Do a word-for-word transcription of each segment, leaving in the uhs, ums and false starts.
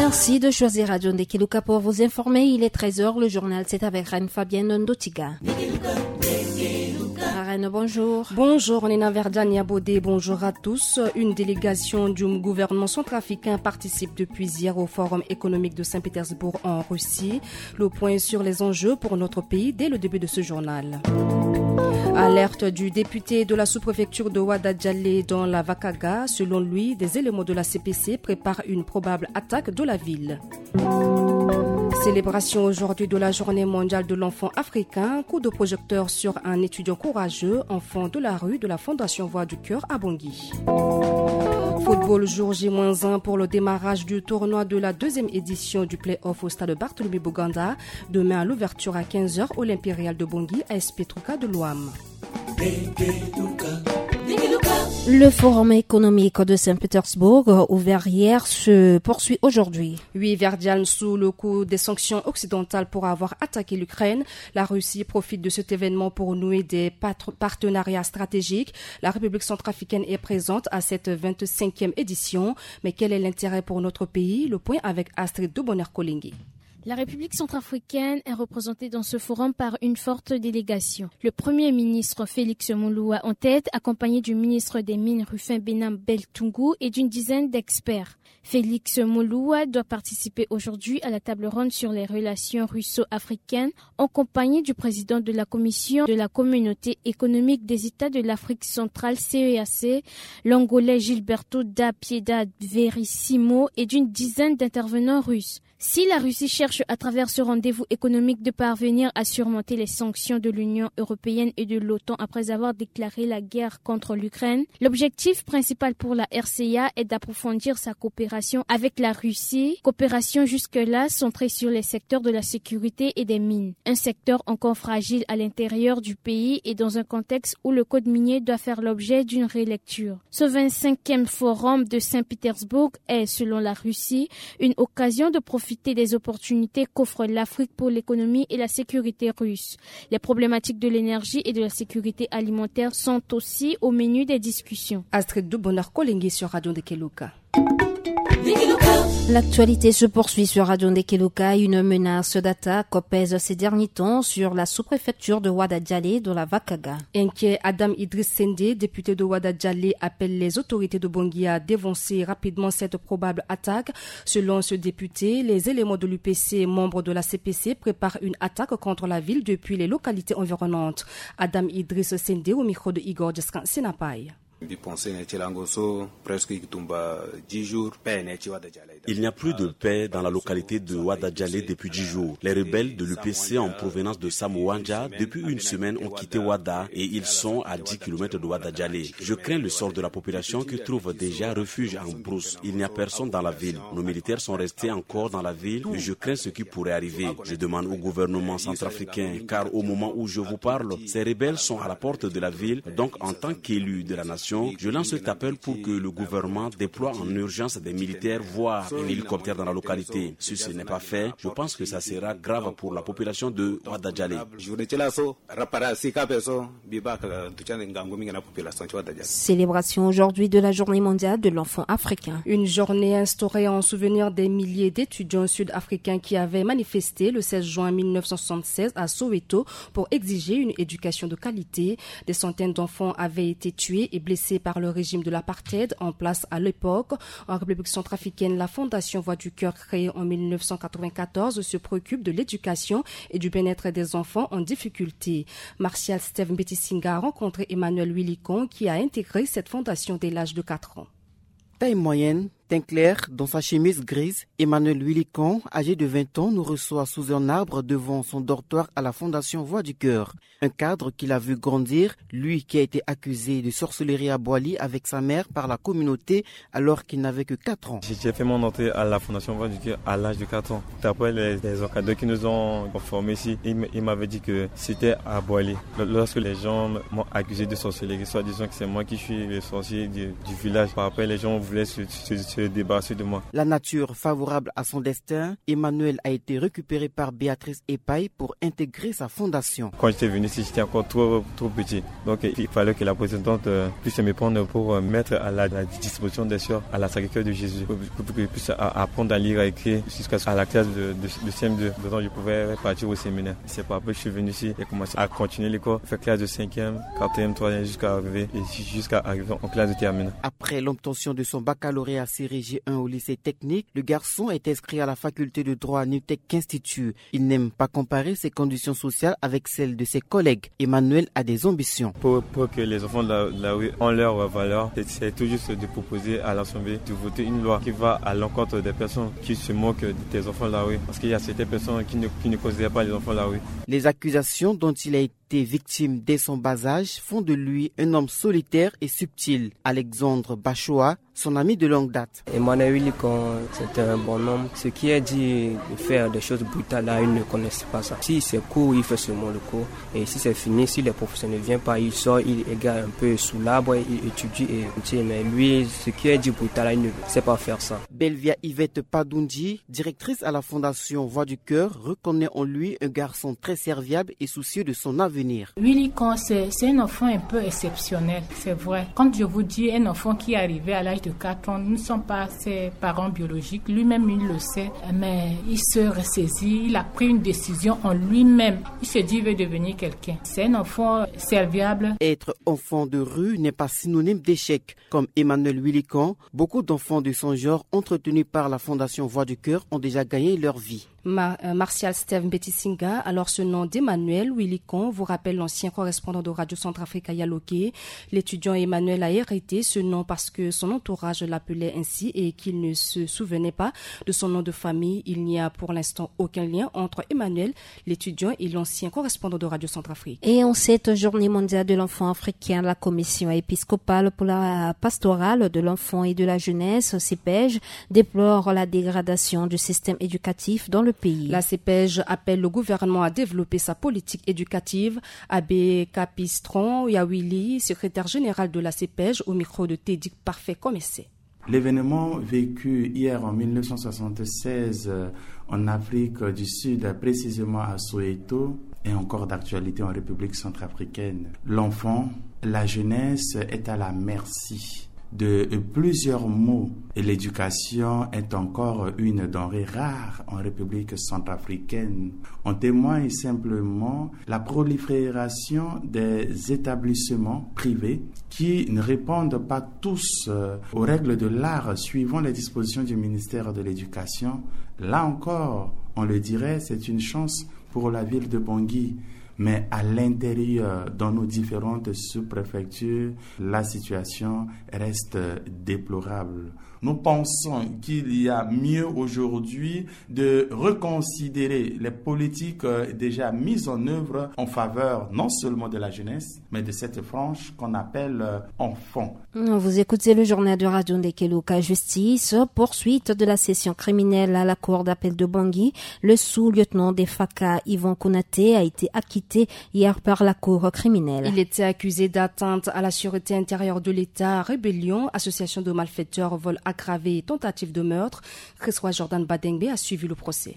Merci de choisir Radio Ndekeluka pour vous informer. Il est treize heures, le journal c'est avec Reine Fabienne Ndotiga. Reine, bonjour. Bonjour, Nina Verdane Yabodé, bonjour à tous. Une délégation du gouvernement centrafricain participe depuis hier au Forum économique de Saint-Pétersbourg en Russie. Le point sur les enjeux pour notre pays dès le début de ce journal. Alerte du député de la sous-préfecture de Ouadadjale dans la Vakaga. Selon lui, des éléments de la C P C préparent une probable attaque de la ville. Célébration aujourd'hui de la journée mondiale de l'enfant africain. Coup de projecteur sur un étudiant courageux, enfant de la rue de la Fondation Voix du Cœur à Bangui. Football jour J un pour le démarrage du tournoi de la deuxième édition du play-off au stade Bartholomew Boganda. Demain à l'ouverture à quinze heures au l'Impérial de Bangui à A S P Truka de Loam. Le forum économique de Saint-Pétersbourg, ouvert hier, se poursuit aujourd'hui. Oui, Verdiane, sous le coup des sanctions occidentales pour avoir attaqué l'Ukraine, la Russie profite de cet événement pour nouer des partenariats stratégiques. La République centrafricaine est présente à cette vingt-cinquième édition. Mais quel est l'intérêt pour notre pays? Le point avec Astrid de Bonner-Kolingui. La République centrafricaine est représentée dans ce forum par une forte délégation. Le Premier ministre Félix Mouloua en tête, accompagné du ministre des Mines Rufin Benam Beltungu et d'une dizaine d'experts. Félix Mouloua doit participer aujourd'hui à la table ronde sur les relations russo-africaines en compagnie du président de la commission de la communauté économique des États de l'Afrique centrale C E A C, l'Angolais Gilberto da Piedad Verissimo et d'une dizaine d'intervenants russes. Si la Russie cherche à travers ce rendez-vous économique de parvenir à surmonter les sanctions de l'Union européenne et de l'OTAN après avoir déclaré la guerre contre l'Ukraine, l'objectif principal pour la R C A est d'approfondir sa coopération avec la Russie, coopération jusque-là centrée sur les secteurs de la sécurité et des mines, un secteur encore fragile à l'intérieur du pays et dans un contexte où le code minier doit faire l'objet d'une relecture. Ce vingt-cinquième forum de Saint-Pétersbourg est, selon la Russie, une occasion de profiter des opportunités qu'offre l'Afrique pour l'économie et la sécurité russe. Les problématiques de l'énergie et de la sécurité alimentaire sont aussi au menu des discussions. Astrid de Bonner-Kolingui sur Radio Ndekeluka. L'actualité se poursuit sur Radio Ndekeluka. Une menace d'attaque pèse ces derniers temps sur la sous-préfecture de Ouadadjale de la Vakaga. Inquiet, Adam Idriss Sendé, député de Ouadadjale, appelle les autorités de Bangui à dénoncer rapidement cette probable attaque. Selon ce député, les éléments de l'U P C, membres de la C P C, préparent une attaque contre la ville depuis les localités environnantes. Adam Idriss Sendé au micro de Igor Djeskan Senapaï. Il n'y a plus de paix dans la localité de Ouadadjale depuis dix jours. Les rebelles de l'U P C en provenance de Samouanja, depuis une semaine, ont quitté Ouada et ils sont à dix kilomètres de Ouadadjale. Je crains le sort de la population qui trouve déjà refuge en brousse. Il n'y a personne dans la ville. Nos militaires sont restés encore dans la ville et je crains ce qui pourrait arriver. Je demande au gouvernement centrafricain, car au moment où je vous parle, ces rebelles sont à la porte de la ville. Donc, en tant qu'élu de la nation, je lance cet appel pour que le gouvernement déploie en urgence des militaires, voire un hélicoptère dans la localité. Si ce n'est pas fait, je pense que ça sera grave pour la population de Ouadadjale. Célébration aujourd'hui de la journée mondiale de l'enfant africain. Une journée instaurée en souvenir des milliers d'étudiants sud-africains qui avaient manifesté le seize juin mille neuf cent soixante-seize à Soweto pour exiger une éducation de qualité. Des centaines d'enfants avaient été tués et blessés par le régime de l'apartheid en place à l'époque. En République centrafricaine, la Fondation Voix du Cœur, créée en mille neuf cent quatre-vingt-quatorze, se préoccupe de l'éducation et du bien-être des enfants en difficulté. Martial Steve Mbetisinga a rencontré Emmanuel Willicon qui a intégré cette fondation dès l'âge de quatre ans. Taille moyenne, teint clair, dans sa chemise grise, Emmanuel Willicon, âgé de vingt ans, nous reçoit sous un arbre devant son dortoir à la Fondation Voix du Cœur. Un cadre qu'il a vu grandir, lui qui a été accusé de sorcellerie à Boali avec sa mère par la communauté alors qu'il n'avait que quatre ans. J'ai fait mon entrée à la Fondation Voix du Cœur à l'âge de quatre ans. Après les, les encadreurs qui nous ont formés ici, ils m'avaient dit que c'était à Boali. Lorsque les gens m'ont accusé de sorcellerie, soit disant que c'est moi qui suis le sorcier du, du village. Après les gens voulaient se, se, se se débarrasser de moi. La nature favorable à son destin, Emmanuel a été récupéré par Béatrice Epaille pour intégrer sa fondation. Quand j'étais venu ici, j'étais encore trop, trop petit. Donc il fallait que la présidente puisse me prendre pour mettre à la, la disposition des sœurs à la Sacré-Cœur de Jésus, pour, pour que je puisse apprendre à lire et à écrire jusqu'à la classe de, de, de C M deux. Donc je pouvais partir au séminaire. C'est pas après que je suis venu ici et commencer à continuer l'école, faire classe de cinquième, quatrième, troisième jusqu'à arriver, et jusqu'à arriver en classe de terminale. Après l'obtention de son baccalauréat série G un au lycée technique, le garçon est inscrit à la faculté de droit à Newtech Institut. Il n'aime pas comparer ses conditions sociales avec celles de ses collègues. Emmanuel a des ambitions. Pour, pour que les enfants de la, de la rue ont leurs valeurs, c'est tout juste de proposer à l'Assemblée de voter une loi qui va à l'encontre des personnes qui se moquent des enfants de la rue. Parce qu'il y a certaines personnes qui ne, qui ne considèrent pas les enfants de la rue. Les accusations dont il a été victime dès son bas âge font de lui un homme solitaire et subtil. Alexandre Bachoa, son ami de longue date. Emmanuel Willicon, c'était un bon homme. Ce qui est dit de faire des choses brutales là, il ne connaissait pas ça. Si c'est court, il fait seulement le cours. Et si c'est fini, si les professeurs ne viennent pas, il sort, il égare un peu sous l'arbre, il étudie et mais lui, ce qui est dit brutal là, il ne sait pas faire ça. Belvia Yvette Padoundi, directrice à la Fondation Voix du Cœur, reconnaît en lui un garçon très serviable et soucieux de son avenir. Willicon, c'est un enfant un peu exceptionnel, c'est vrai. Quand je vous dis un enfant qui est arrivé à l'âge de quatre ans, nous ne sommes pas ses parents biologiques, lui-même il le sait, mais il se ressaisit, il a pris une décision en lui-même. Il se dit qu'il veut devenir quelqu'un. C'est un enfant serviable. Être enfant de rue n'est pas synonyme d'échec. Comme Emmanuel Willicon, beaucoup d'enfants de son genre entretenus par la Fondation Voix du Cœur ont déjà gagné leur vie. Mar euh, Martial Steve Mbetisinga, alors ce nom d'Emmanuel Willicon vous rappelle l'ancien correspondant de Radio Centrafrique à Yaloké. L'étudiant Emmanuel a hérité ce nom parce que son entourage l'appelait ainsi et qu'il ne se souvenait pas de son nom de famille. Il n'y a pour l'instant aucun lien entre Emmanuel, l'étudiant, et l'ancien correspondant de Radio Centrafrique. Et en cette journée mondiale de l'enfant africain, la commission épiscopale pour la pastorale de l'enfant et de la jeunesse, C E P E J, déplore la dégradation du système éducatif dans le pays. La C E P E J appelle le gouvernement à développer sa politique éducative. Abbé Capistron Yawili, secrétaire général de la C E P E J, au micro de Teddy Parfait comme essai. L'événement vécu hier en mille neuf cent soixante-seize en Afrique du Sud, précisément à Soweto, est encore d'actualité en République centrafricaine. L'enfant, la jeunesse est à la merci de plusieurs maux et l'éducation est encore une denrée rare en République centrafricaine. En témoigne simplement la prolifération des établissements privés qui ne répondent pas tous aux règles de l'art suivant les dispositions du ministère de l'Éducation. Là encore, on le dirait, c'est une chance pour la ville de Bangui. Mais à l'intérieur, dans nos différentes sous-préfectures, la situation reste déplorable. Nous pensons qu'il y a mieux aujourd'hui de reconsidérer les politiques déjà mises en œuvre en faveur non seulement de la jeunesse, mais de cette frange qu'on appelle enfant. Vous écoutez le journal de Radio Ndekeluka Justice. Poursuite de la session criminelle à la cour d'appel de Bangui. Le sous-lieutenant des F A C A, Yvan Konaté, a été acquitté hier par la cour criminelle. Il était accusé d'atteinte à la sûreté intérieure de l'État, rébellion, association de malfaiteurs, vol aggravé et tentative de meurtre. Christophe Jordan Badengbe a suivi le procès.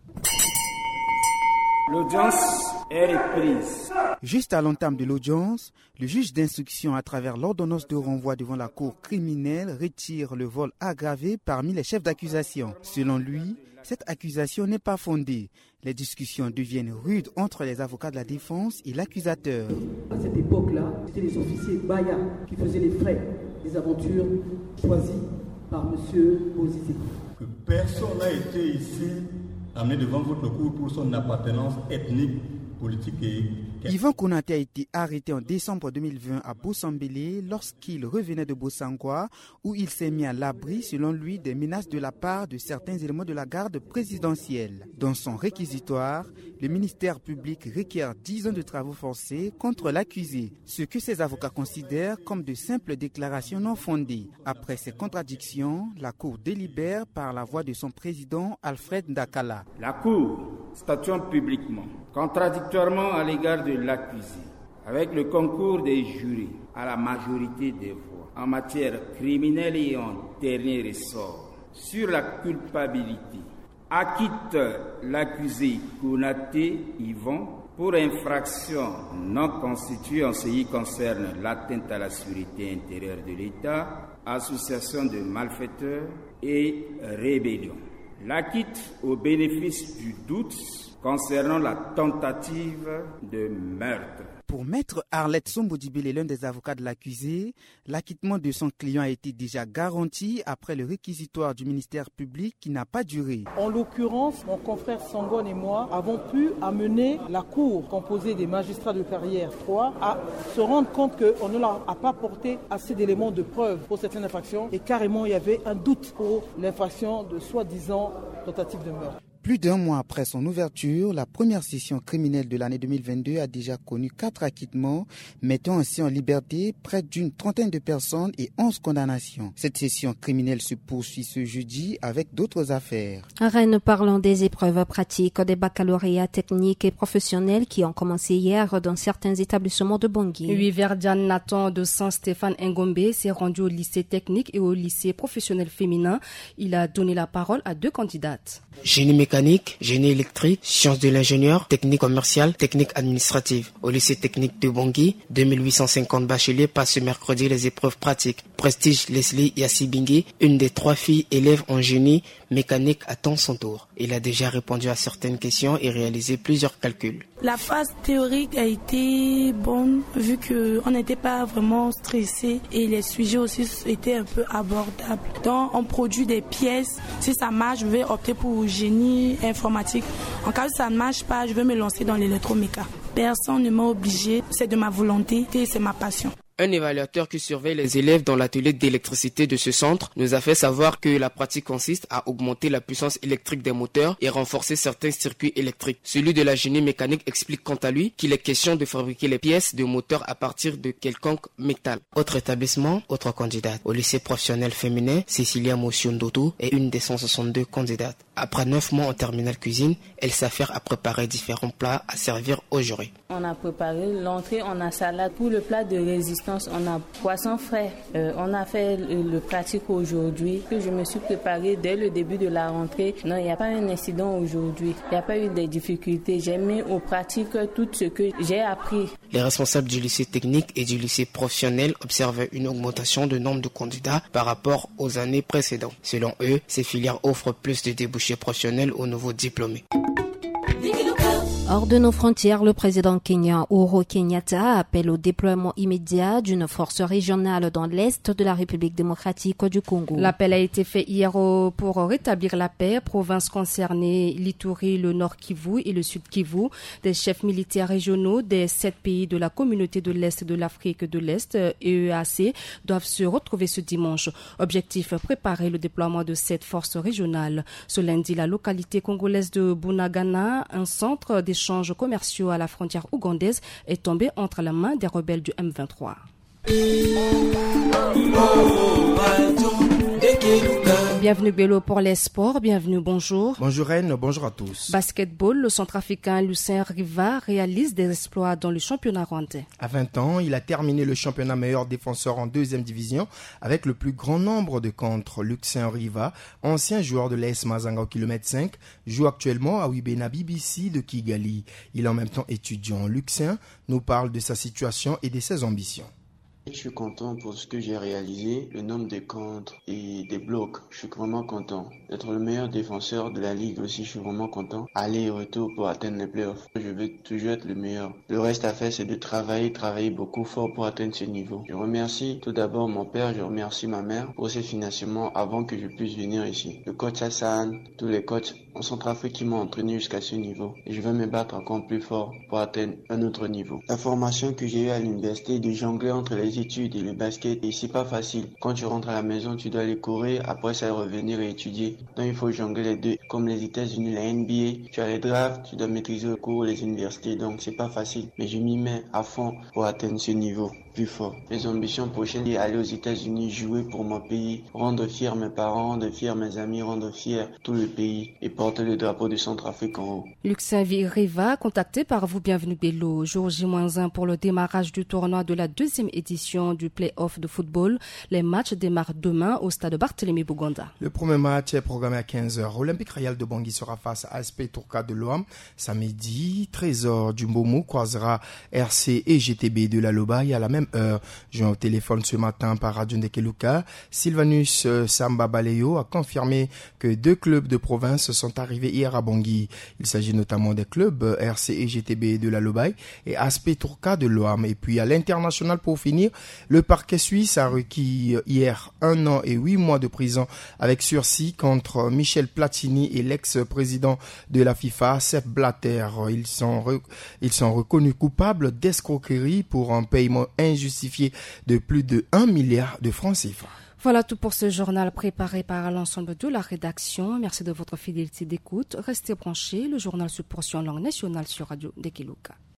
L'audience est reprise. Juste à l'entame de l'audience, le juge d'instruction, à travers l'ordonnance de renvoi devant la cour criminelle, retire le vol aggravé parmi les chefs d'accusation. Selon lui, cette accusation n'est pas fondée. Les discussions deviennent rudes entre les avocats de la défense et l'accusateur. À cette époque-là, c'était les officiers Baya qui faisaient les frais des aventures choisies par M. Bozizé. Que personne n'a été ici amené devant votre cour pour son appartenance ethnique, politique et... Yvan Konaté a été arrêté en décembre deux mille vingt à Bossambélé lorsqu'il revenait de Bossangwa, où il s'est mis à l'abri, selon lui, des menaces de la part de certains éléments de la garde présidentielle. Dans son réquisitoire, le ministère public requiert dix ans de travaux forcés contre l'accusé, ce que ses avocats considèrent comme de simples déclarations non fondées. Après ces contradictions, la Cour délibère par la voix de son président Alfred Ndakala. La Cour statuant publiquement, contradictoirement à l'égard de l'accusé, avec le concours des jurés, à la majorité des voix, en matière criminelle et en dernier ressort sur la culpabilité acquitte l'accusé Konaté Yvon pour infraction non constituée en ce qui concerne l'atteinte à la sécurité intérieure de l'État, association de malfaiteurs et rébellion. L'acquitte au bénéfice du doute concernant la tentative de meurtre. Pour maître Arlette Sombodibele, l'un des avocats de l'accusé, l'acquittement de son client a été déjà garanti après le réquisitoire du ministère public qui n'a pas duré. En l'occurrence, mon confrère Sangon et moi avons pu amener la cour composée des magistrats de carrière trois à se rendre compte qu'on ne leur a pas porté assez d'éléments de preuve pour certaines infractions et carrément il y avait un doute pour l'infraction de soi-disant tentative de meurtre. Plus d'un mois après son ouverture, la première session criminelle de l'année deux mille vingt-deux a déjà connu quatre acquittements, mettant ainsi en liberté près d'une trentaine de personnes et onze condamnations. Cette session criminelle se poursuit ce jeudi avec d'autres affaires. À Rennes, parlons des épreuves pratiques des baccalauréats techniques et professionnels qui ont commencé hier dans certains établissements de Bangui. Oui, Verdiane Nathan de Saint-Stéphane Ngombe s'est rendu au lycée technique et au lycée professionnel féminin. Il a donné la parole à deux candidates. Génie mécanique, génie électrique, sciences de l'ingénieur, technique commerciale, technique administrative. Au lycée technique de Bangui, deux mille huit cent cinquante bacheliers passent ce mercredi les épreuves pratiques. Prestige Leslie Yassibingui, une des trois filles élèves en génie mécanique, attend son tour. Il a déjà répondu à certaines questions et réalisé plusieurs calculs. La phase théorique a été bonne vu qu'on n'était pas vraiment stressé et les sujets aussi étaient un peu abordables. Donc on produit des pièces. Si ça marche, je vais opter pour génie informatique. En cas où ça ne marche pas, je vais me lancer dans l'électroméca. Personne ne m'a obligé, c'est de ma volonté et c'est ma passion. Un évaluateur qui surveille les élèves dans l'atelier d'électricité de ce centre nous a fait savoir que la pratique consiste à augmenter la puissance électrique des moteurs et renforcer certains circuits électriques. Celui de la génie mécanique explique quant à lui qu'il est question de fabriquer les pièces de moteur à partir de quelconque métal. Autre établissement, autre candidate. Au lycée professionnel féminin, Cécilia Motiondoto est une des cent soixante-deux candidates. Après neuf mois en terminale cuisine, elle s'affaire à préparer différents plats à servir aux jurés. On a préparé l'entrée, on a salade. Pour le plat de résistance, on a poisson frais. Euh, on a fait le, le pratique aujourd'hui. Je me suis préparée dès le début de la rentrée. Non, il n'y a pas un incident aujourd'hui. Il n'y a pas eu de difficultés. J'ai mis aux pratiques tout ce que j'ai appris. Les responsables du lycée technique et du lycée professionnel observaient une augmentation de nombre de candidats par rapport aux années précédentes. Selon eux, ces filières offrent plus de débouchés professionnels aux nouveaux diplômés. Hors de nos frontières, le président kenyan Uhuru Kenyatta appelle au déploiement immédiat d'une force régionale dans l'est de la République démocratique du Congo. L'appel a été fait hier pour rétablir la paix, provinces concernées, l'Ituri, le Nord Kivu et le Sud Kivu. Des chefs militaires régionaux des sept pays de la communauté de l'Est de l'Afrique de l'Est, E E A C, doivent se retrouver ce dimanche. Objectif, préparer le déploiement de cette force régionale. Ce lundi, la localité congolaise de Bunagana, un centre des échanges commerciaux à la frontière ougandaise est tombé entre les mains des rebelles du M vingt-trois. Bienvenue Bello pour les sports, bienvenue, bonjour. Bonjour Reine, bonjour à tous. Basketball, le centrafricain Lucien Riva réalise des exploits dans le championnat rwandais. À vingt ans, il a terminé le championnat meilleur défenseur en deuxième division avec le plus grand nombre de contres. Lucien Riva, ancien joueur de l'A S Mazanga au kilomètre cinq, joue actuellement à Wibena B B C de Kigali. Il est en même temps étudiant. Lucien nous parle de sa situation et de ses ambitions. Je suis content pour ce que j'ai réalisé, le nombre de contres et des blocs. Je suis vraiment content d'être le meilleur défenseur de la ligue aussi. Je suis vraiment content. Aller et retour pour atteindre les playoffs. Je vais toujours être le meilleur. Le reste à faire, c'est de travailler, travailler beaucoup fort pour atteindre ce niveau. Je remercie tout d'abord mon père, je remercie ma mère pour ces financements avant que je puisse venir ici. Le coach Hassan, tous les coachs en Centrafrique qui m'ont entraîné jusqu'à ce niveau. Et je vais me battre encore plus fort pour atteindre un autre niveau. La formation que j'ai eue à l'université de jongler entre les études et le basket, et c'est pas facile. Quand tu rentres à la maison, tu dois aller courir, après ça revenir et étudier. Donc il faut jongler les deux. Comme les États-Unis, la N B A, tu as les drafts, tu dois maîtriser le cours, les universités, donc c'est pas facile. Mais je m'y mets à fond pour atteindre ce niveau. plus fort. Mes ambitions prochaines, c'est aller aux États-Unis, jouer pour mon pays, rendre fiers mes parents, rendre fiers mes amis, rendre fiers tout le pays et porter le drapeau du Centrafrique en haut. Luxin Riva, contacté par vous, bienvenue Bello. Jour J moins un pour le démarrage du tournoi de la deuxième édition du play-off de football. Les matchs démarrent demain au stade Barthélemy Buganda. Le premier match est programmé à quinze heures. Olympique Royal de Bangui sera face à A S P Tourka de l'O A M. Samedi, Trésor du Mboumou croisera R C et G T B de la Lobaye à la même heure. Joint au téléphone ce matin par Radio Ndekeluka, Sylvanus Samba Baleyo a confirmé que deux clubs de province sont arrivés hier à Bangui. Il s'agit notamment des clubs R C et G T B de la Lobaye et A S P Tourka de l'O A M. Et puis à l'international, pour finir, le parquet suisse a requis hier un an et huit mois de prison avec sursis contre Michel Platini et l'ex-président de la FIFA, Sepp Blatter. Ils sont, re, ils sont reconnus coupables d'escroquerie pour un paiement injustifié de plus de un milliard de francs C F A. Voilà tout pour ce journal préparé par l'ensemble de la rédaction. Merci de votre fidélité d'écoute. Restez branchés. Le journal se poursuit en langue nationale sur Radio Ndekeluka.